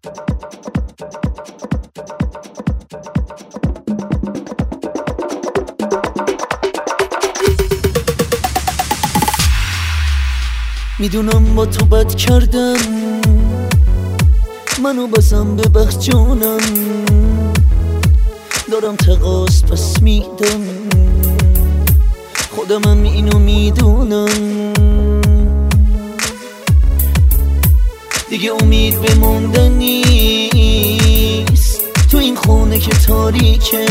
میدونم با تو بد کردم، منو بازم ببخش جونم، دارم تقاس پس میدم، خودمم اینو میدونم، دیگه امید به موندن نیست تو این خونه که تاریکه،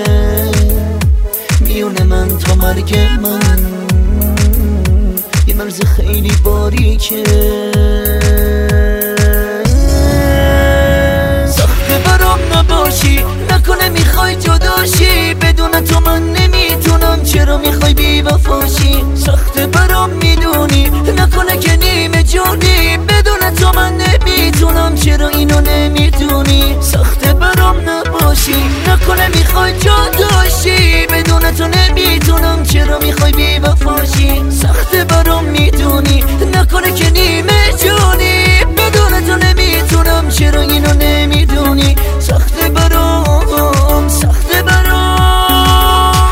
میونه من تا مرگ من یه مرز خیلی باریکه، سخته برام نباشی، نکنه میخوای جداشی، بدون تو من نمیتونم، چرا میخوای بی وفاشی، سخته برام میدونی، نکنه که نیمه جونی، بدون تو من نمیتونم، چرا اینو نمیدونی، سخته برام نباشی، نکنه میخوای جداشی، بدون تو نمیتونم، چرا میخوای بی وفاشی، سخته برام میدونی، نکنه که نیمه جونی، بدون تو نمیتونم، چرا اینو نمیدونی، سخته برام، سخته برام،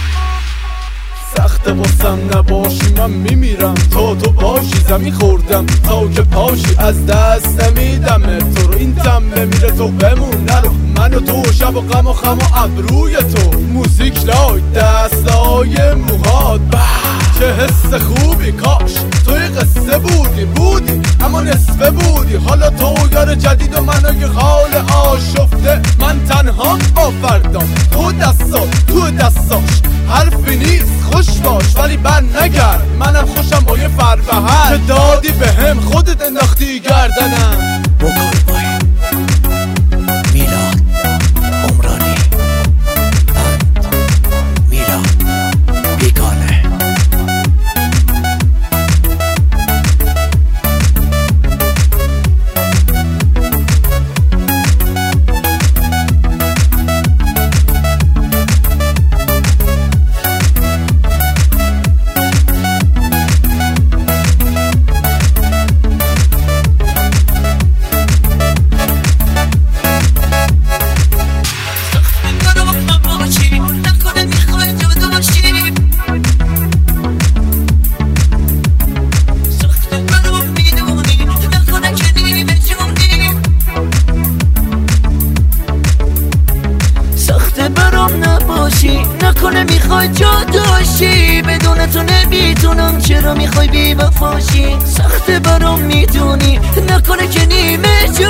سخته واسم نباشی من میمیرم، تا تو باشی زمین خوردم تا که پاشی، از دست نمیدم تو رو، این دم بمیره تو بمون نرو، من و تو شب و غم و خم و ابروی تو، موزیک لای دستای موهات، چه حس خوبی، کاش توی قصه بودی اما نصفه بودی، حالا تو یار جدید و من یه حال آشفته، من تنها آفردم تو دستاش حرفی نیست، خوش باش ولی بر نگرد، منم خوشم با یه فربهر که دادی به هم، خودت انداختی گردنم. بکار بای میلاد عمرانی، بند میلاد بیگانه. نکنه میخوای جداشی، بدون تو نمیتونم، چرا میخوای بی وفاشی، سخته برام میدونی، نکنه که نیمه